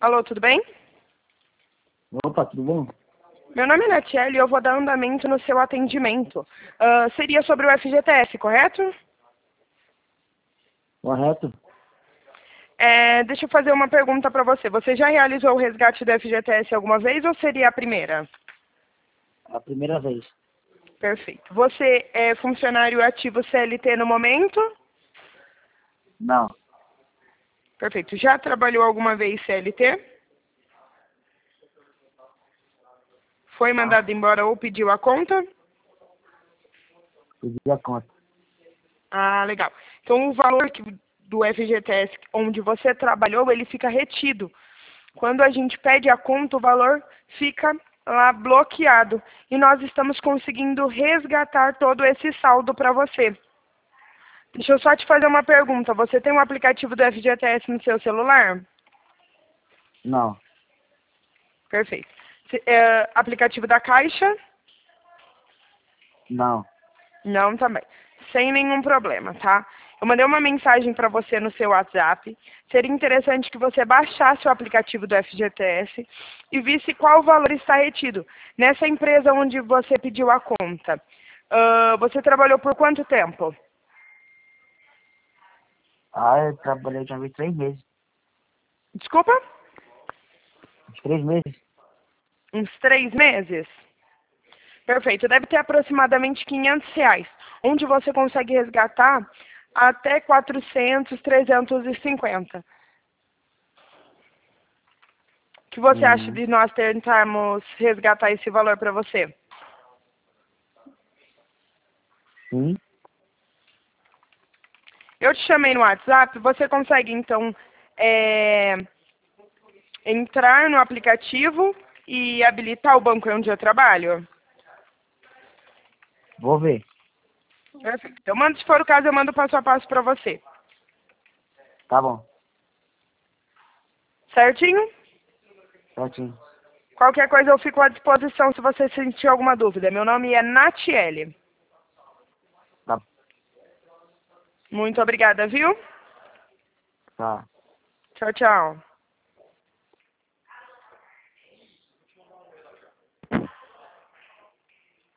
Alô, tudo bem? Opa, tudo bom? Meu nome é Natiele e eu vou dar andamento no seu atendimento. Seria sobre o FGTS, correto? Correto? Deixa eu fazer uma pergunta para você. Você já realizou o resgate do FGTS alguma vez ou seria a primeira? A primeira vez. Perfeito. Você é funcionário ativo CLT no momento? Não, Perfeito. Já trabalhou alguma vez CLT? Foi mandado embora ou pediu a conta? pedi a conta. Ah, legal. Então, o valor do FGTS onde você trabalhou, ele fica retido. Quando a gente pede a conta, o valor fica lá bloqueado. E nós estamos conseguindo resgatar todo esse saldo para você. Deixa eu só te fazer uma pergunta. Você tem um aplicativo do FGTS no seu celular? Não, Perfeito. Aplicativo da Caixa? não. Não, também. Sem nenhum problema, tá? Eu mandei uma mensagem para você no seu WhatsApp. Seria interessante que você baixasse o aplicativo do FGTS e visse qual valor está retido. Nessa empresa onde você pediu a conta, você trabalhou por quanto tempo? Eu trabalhei de uma vez 3 meses. Desculpa? Uns 3 meses? Uns 3 meses? Perfeito. Deve ter aproximadamente R$ 500, onde você consegue resgatar até 400, 350. O que você acha Uhum. de nós tentarmos resgatar esse valor para você? Sim, Eu te chamei no WhatsApp, você consegue, então, entrar no aplicativo e habilitar o banco onde eu trabalho? vou ver. Perfeito. Então, se for o caso, eu mando passo a passo para você. Tá bom, Certinho? certinho. Qualquer coisa eu fico à disposição se você sentir alguma dúvida. Meu nome é Natiele. Tá, Muito obrigada, viu? tá. Tchau, tchau.